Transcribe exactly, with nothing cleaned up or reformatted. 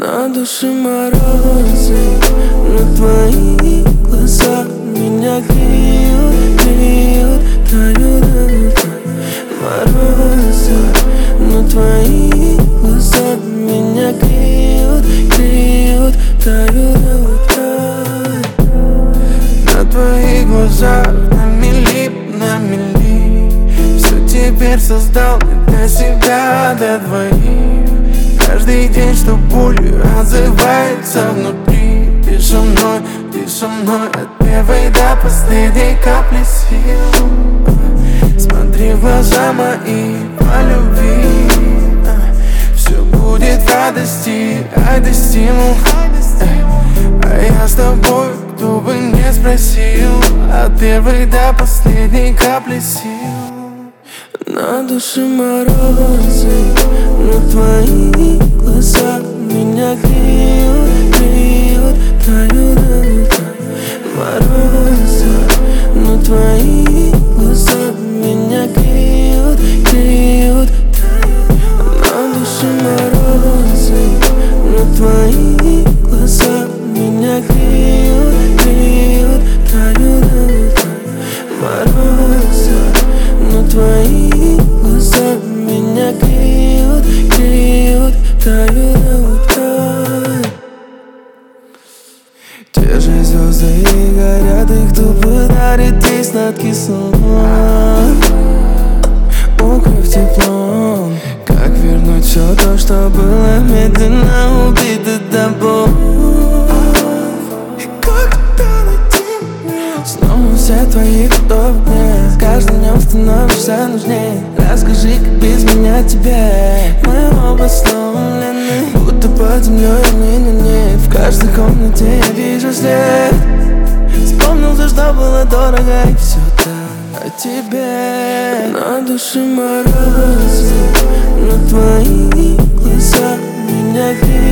На душе морозы, но твои глаза меня греют, греют, тают. Морозы, но твои глаза меня греют, греют, тают. На твоих глазах на мили, на мили. Все теперь создал не для себя, для двоих. Каждый день, что болью отзывается внутри. Ты со мной, ты со мной от первой до последней капли сил. Смотри в глаза мои по любви. Все будет в радости, ай да стимул. А я с тобой, кто бы не спросил, от первой до последней капли сил. На душе морозы, но твои глаза меня греют, греют, тают. Морозы, но твои глаза меня греют, греют, тают. На душе морозы, но твои глаза меня греют, греют, тают. Морозы, но твои глаза меня греют, греют, тают. Те же звезды горят, и кто подарит ей сладкий сон. Укрыв теплом, как вернуть все то, что было медленно убито тобой. Снова все твои вдохи, с каждым днем становишься нужнее. Расскажи, как без меня тебе. Мы оба сломлены, будто под землей не-не-не. В каждой комнате я вижу след. Вспомнил то, что было дорого, и все так о тебе. На душе морозы, но твои глаза меня греют.